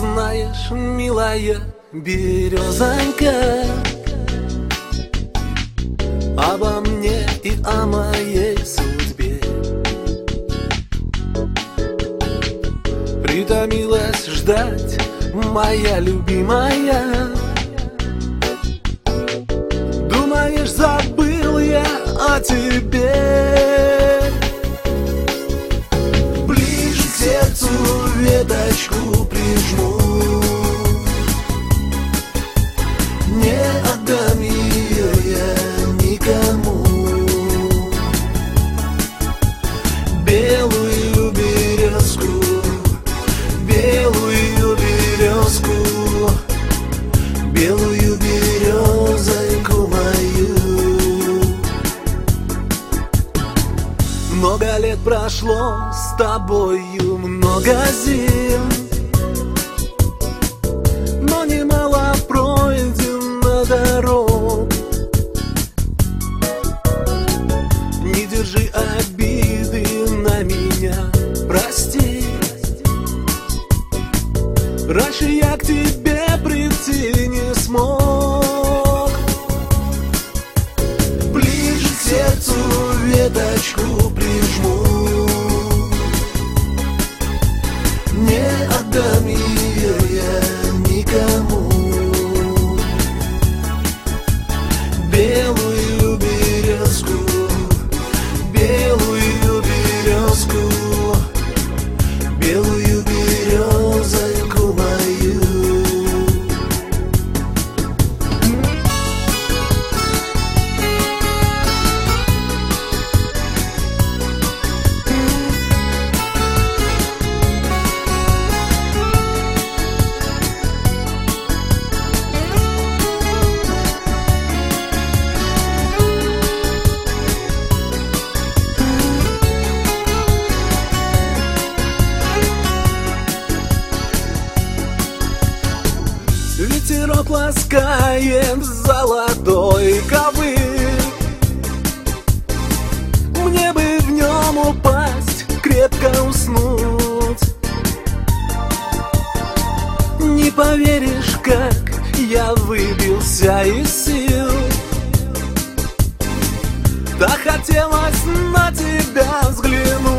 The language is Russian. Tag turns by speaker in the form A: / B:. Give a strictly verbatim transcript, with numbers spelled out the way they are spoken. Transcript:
A: Знаешь, милая березонька, обо мне и о моей судьбе притомилась ждать моя любимая. Думаешь, забыл я о тебе? Ближе к сердцу веточку прижму, не отдам ее я никому. Белую березку, белую березку, белую березоньку мою. Много лет прошло с тобою, много зим, но немало пройдено дорог. Не держи обиды на меня, прости. Раньше я к тебе прийти не смог. Ближе к сердцу веточку прижму, не отдам ее я никому. Белую березку, белую березку, белую березоньку мою. Ветерок ласкает золотой ковыль, мне бы в нем упасть, крепко уснуть. Не поверишь, как я выбился из сил. Так хотелось на тебя взглянуть.